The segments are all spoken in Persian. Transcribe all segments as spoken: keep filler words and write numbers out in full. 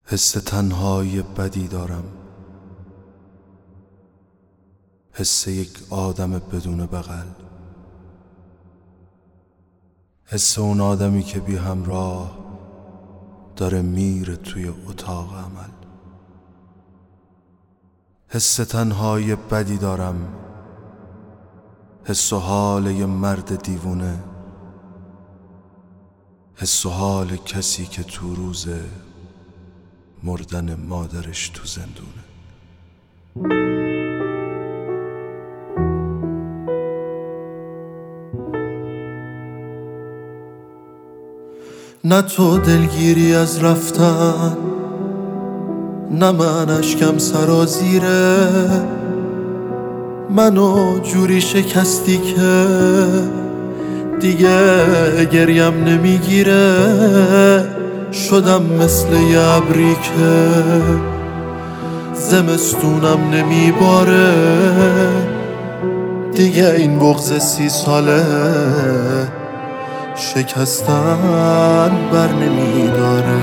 حس تنهایی بدی دارم، حس یک آدم بدون بغل، حس اون آدمی که بی همراه داره میره توی اتاق عمل. حس تنهایی بدی دارم، حس و حال یه مرد دیوونه، حس و حال کسی که تو روز مردن مادرش تو زندونه. نه تو دلگیری از رفتن، نه من اشکم سرازیره، منو جوری شکستی که دیگه گریم نمیگیره. شدم مثل یه ابری که زمستونم نمیباره، دیگه این بغض سی ساله شکستن بر نمیداره.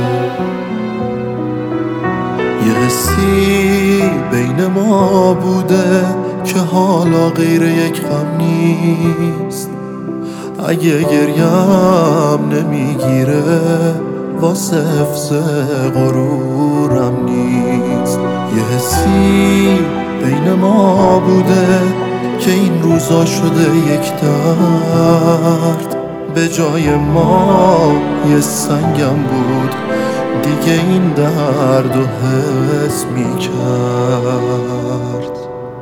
یه حسی بین ما بوده که حالا غیر یک غم نیست، اگه گریم نمیگیره واسه حفظ غرورم نیست. یه حسی بین ما بوده که این روزا شده یک درد، به جای ما یه سنگم بود دیگه این درد و حس میکرد.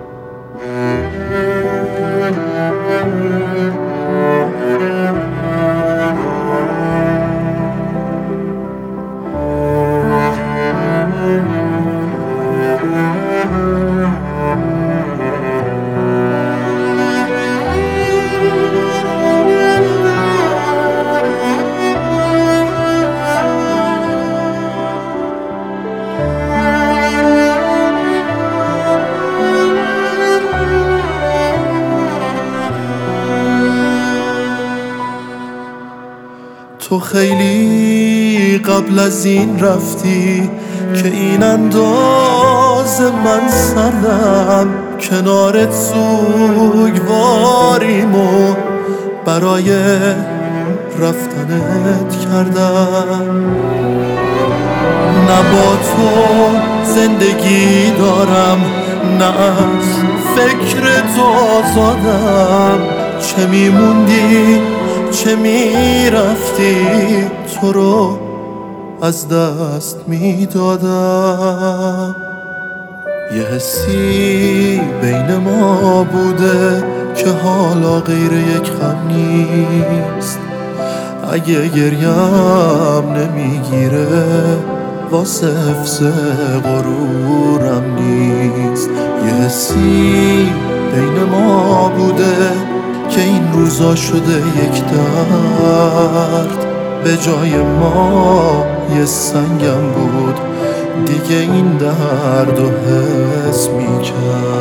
تو خیلی قبل از این رفتی که این انداز من سردم، کنارت سوگواریم و برای رفتنت کردم. نه با تو زندگی دارم، نه از فکر تو آزادم. چه میموندی چه میرفتی، تو رو از دست میدادم. یه حسی بین ما بوده که حالا غیر یک غم نیست، اگه گریم نمیگیره واسه حفظ غرورم نیست. یه حسی بین ما بوده که این روزا شده یک درد، به جای ما یه سنگم بود دیگه این درد و حس میکرد.